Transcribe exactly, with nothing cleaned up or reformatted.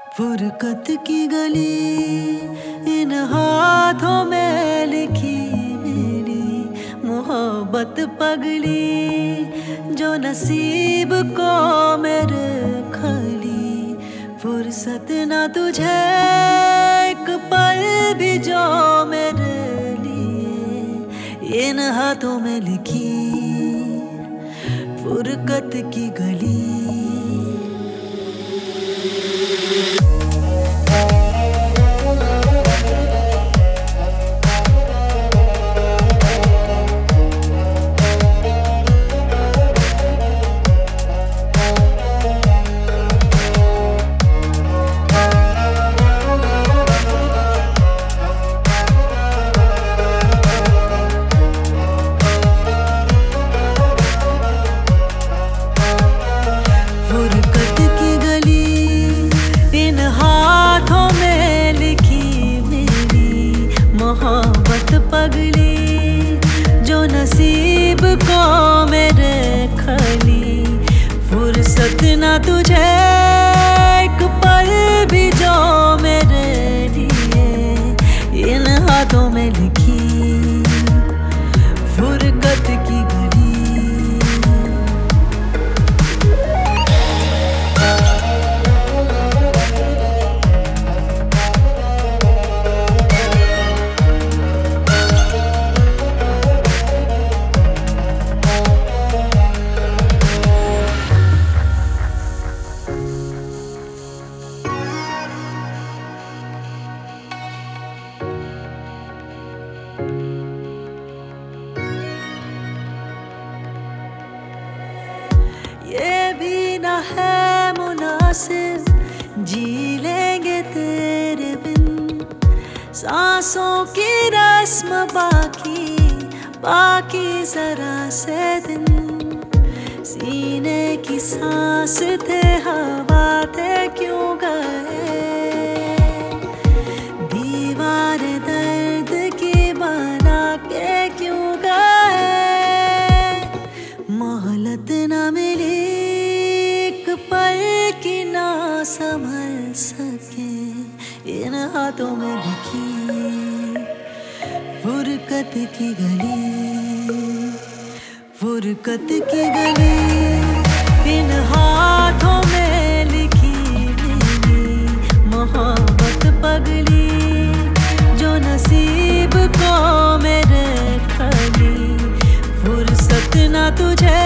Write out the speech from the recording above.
फुरकत की गली इन हाथों में लिखी मेरी मोहब्बत पगली जो नसीब को मेरे खली। फुर्सत ना तुझे एक पल भी जो मेरे लिए इन हाथों में लिखी फुरकत की गली। मोहब्बत पगली जो नसीब को मेरे खली। फुर्सत ना तुझे एक पल भी जो मेरे लिए इन हाथों में लिखी फुरकत की गली। ये भी ना है मुनासिब जी लेंगे तेरे बिन। सांसों की रस्म बाकी बाकी जरा से दिन। सीने की सांस थे हवा थे क्यों गए। दीवार दर्द की बना के क्यों गए। मोहलत ना मिली पल की ना संभल सके इन हाथों में लिखी फुरकत की गली। फुरकत की गली इन हाथों में लिखी मेरी मोहब्बत पगली जो नसीब को मेरे खली। फुर्सत ना तुझे